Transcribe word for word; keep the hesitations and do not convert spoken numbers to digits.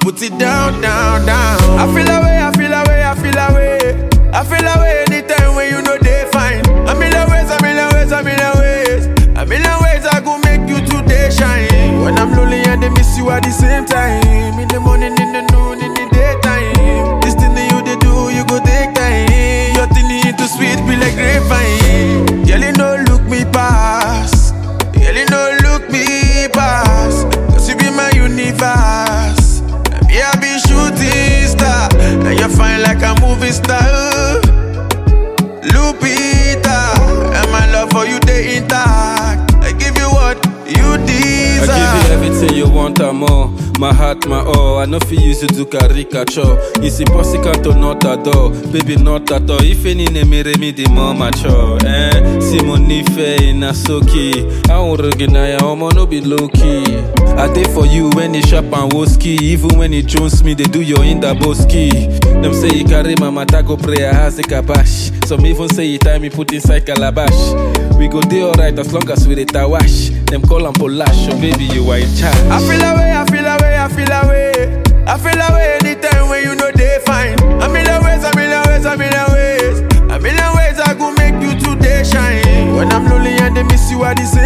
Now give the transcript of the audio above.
put it down, down, down. I feel away, I feel away, I feel away. I feel away anytime when you know they fine. I'm in the ways, I'm in the ways, I'm in the ways. I'm in the ways I go make you today shine. When I'm lonely and they miss you at the same time. In the morning, in the noon, in the daytime. This thing that you they do, you go take time. Your thing into sweet, be like grapevine. Girl, you know look me pass. Girl, you know look me pass. Cause you be my universe. And me I be shooting star. And you're fine like a movie star. Lupita, and my love for you they intact. I give you what you deserve. I give you everything you want and more. My heart, my all. I know fi use you to caricature. It's impossible to not adore. Baby, not at all. If any name me me the more mature. Eh? Simone Fe in a soki. I won't recognize I'm no be low key. I did for you when you shop and woski. Even when you jones me, they do your in the boski. Them say you carry my matago prayer has a kabash. Some even say you time me put inside calabash. We go day alright as long as we the tawash. Them call and polash, so baby you are in charge. I feel away, I feel away, I feel away. I feel away anytime when you know they fine. I'm in the ways, I'm in the ways, I'm in the ways. I'm in the ways I go make you today shine. When I'm lonely and they miss you at the same